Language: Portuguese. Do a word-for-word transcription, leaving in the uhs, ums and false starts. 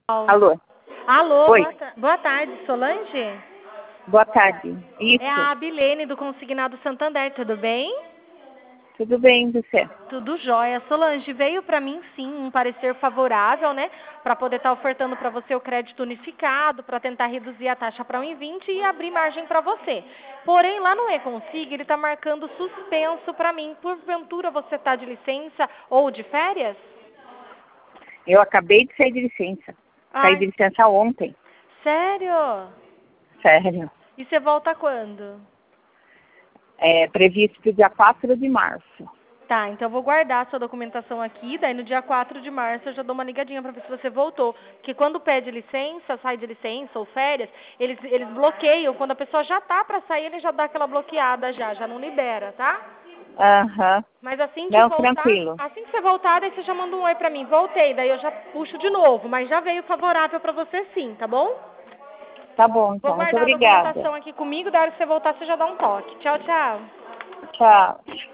Alô? Alô, Oi, boa, ta- boa tarde, Solange? boa tarde. É a Isso, Abilene do Consignado Santander, tudo bem? tudo bem, você? Tudo jóia. Solange, veio para mim sim um parecer favorável, né? Para poder estar ofertando para você o crédito unificado, para tentar reduzir a taxa para um e vinte e abrir margem para você. Porém, lá no E-Consig, ele está marcando suspenso para mim. Porventura você está de licença ou de férias? Eu acabei de sair de licença. Saí Ai, de licença ontem, sério? sério. E você volta quando? É previsto para o dia quatro de março. Tá, então eu vou guardar a sua documentação aqui, daí no dia quatro de março eu já dou uma ligadinha pra ver se você voltou. Porque quando pede licença, sai de licença ou férias, eles, eles bloqueiam. Quando a pessoa já tá pra sair, ele já dá aquela bloqueada já, já não libera, tá? Aham. Mas assim que Não, voltar, tranquilo. assim que você voltar, daí você já manda um oi pra mim. Voltei, daí eu já puxo de novo, mas já veio favorável pra você sim, tá bom? Tá bom, Vou então. Muito guardar a obrigada. documentação aqui comigo, daí hora que você voltar, você já dá um toque. Tchau, tchau. Tchau.